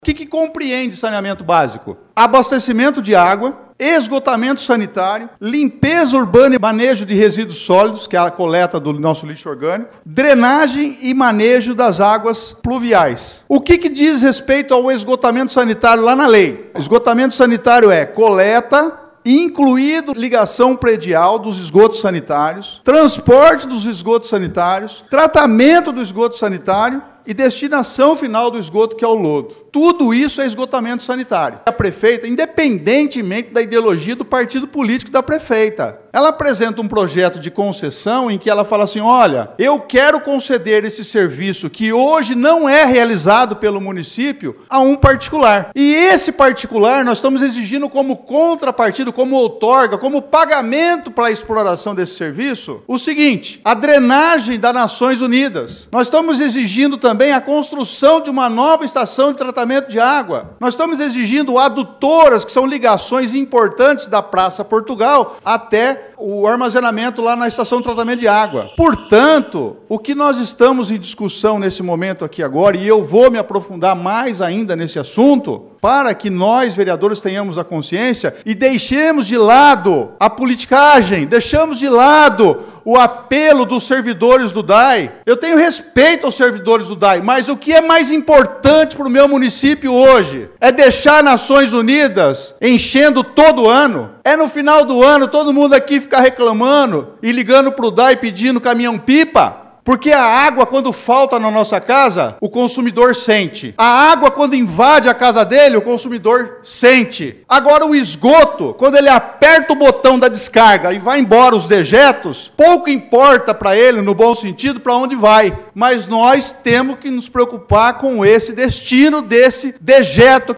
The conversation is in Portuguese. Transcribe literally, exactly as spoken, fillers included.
O que, que compreende saneamento básico? Abastecimento de água, esgotamento sanitário, limpeza urbana e manejo de resíduos sólidos, que é a coleta do nosso lixo orgânico, drenagem e manejo das águas pluviais. O que, que diz respeito ao esgotamento sanitário lá na lei? Esgotamento sanitário é coleta, incluído ligação predial dos esgotos sanitários, transporte dos esgotos sanitários, tratamento do esgoto sanitário e destinação final do esgoto, que é o lodo. Tudo isso é esgotamento sanitário. A prefeita, independentemente da ideologia do partido político da prefeita, ela apresenta um projeto de concessão em que ela fala assim, olha, eu quero conceder esse serviço que hoje não é realizado pelo município a um particular. E esse particular nós estamos exigindo como contrapartida, como outorga, como pagamento para a exploração desse serviço, o seguinte, a drenagem das Nações Unidas. Nós estamos exigindo também a construção de uma nova estação de tratamento de água. Nós estamos exigindo adutoras, que são ligações importantes da Praça Portugal até o armazenamento lá na estação de tratamento de água. Portanto, o que nós estamos em discussão nesse momento aqui agora, e eu vou me aprofundar mais ainda nesse assunto, para que nós, vereadores, tenhamos a consciência e deixemos de lado a politicagem, deixamos de lado o apelo dos servidores do D A I. Eu tenho respeito aos servidores do D A I, mas o que é mais importante para o meu município hoje é deixar Nações Unidas enchendo todo ano. É no final do ano todo mundo aqui ficar reclamando e ligando para o D A I pedindo caminhão-pipa. Porque a água, quando falta na nossa casa, o consumidor sente. A água, quando invade a casa dele, o consumidor sente. Agora, o esgoto, quando ele aperta o botão da descarga e vai embora os dejetos, pouco importa para ele, no bom sentido, para onde vai. Mas nós temos que nos preocupar com esse destino desse dejeto.